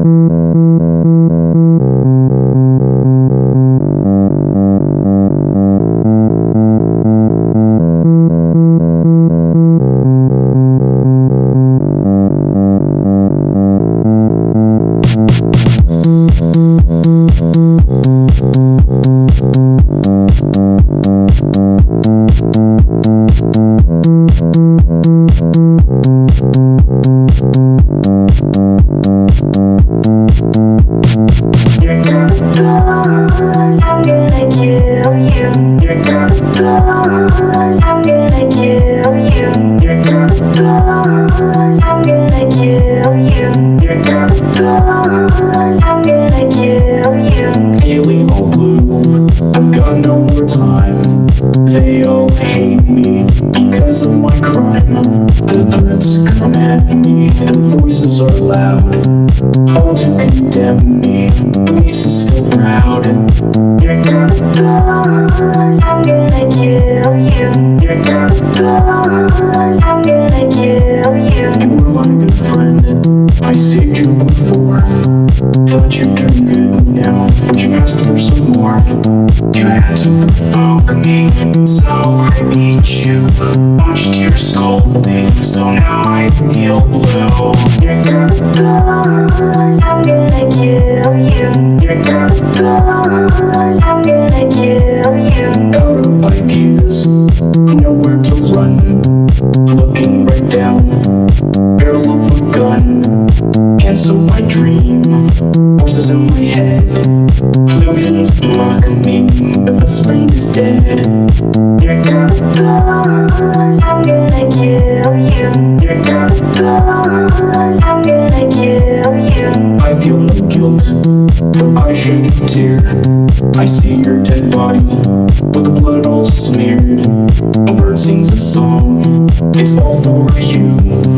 I see your dead body with the blood all smeared. A bird sings a song, it's all for you.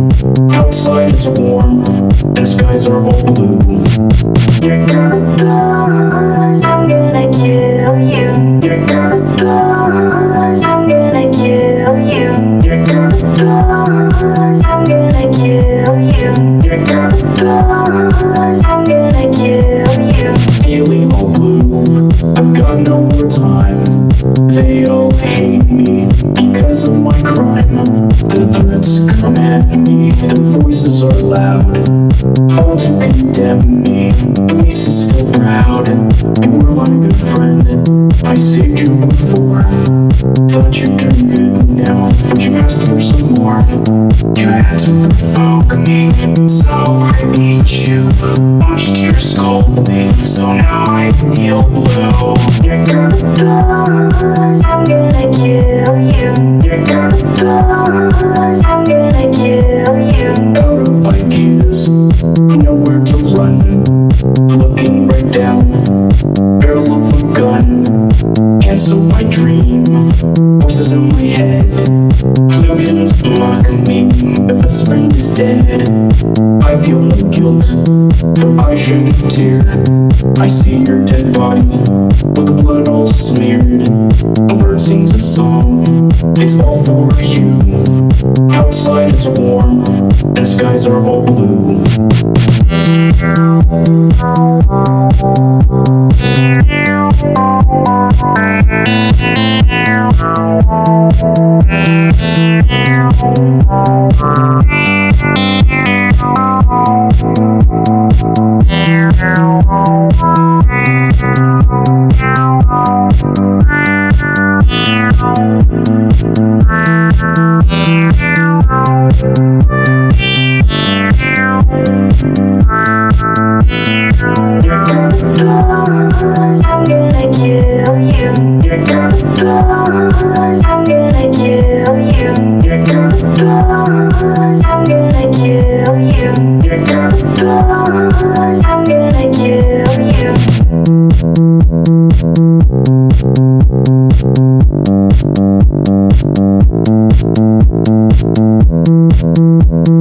Outside it's warm, and skies are all blue. You're gonna die, I'm gonna kill you. You're gonna die, I'm gonna kill you. You're gonna die, I'm gonna kill you. You're gonna die, I'm gonna kill you. Feeling all blue, I've got no more time. They all hate me because of my crime. The threats come at me, the voices are loud, all to condemn me. Police is still proud. You were my good friend, I saved you before. Thought you turned good now, but you asked for some more. You had to provoke me, so I beat you. Watched your skull bleed, so now I feel blue. You're gonna die, I'm gonna kill you. You're gonna die, I'm gonna kill you. Out of ideas, nowhere to run. Looking right down, barrel of a gun. And so I dream, voices in my head. Illusions mock me, my best friend is dead. I feel no guilt, but I shed a tear. I see your dead body, with the blood all smeared. A bird sings a song, it's all for you. Outside it's warm, and skies are all blue. You're gonna die, I'm gonna kill you. You're gonna die, I'm gonna kill you. You're gonna die, I'm gonna kill you. You're gonna die, I'm gonna kill you.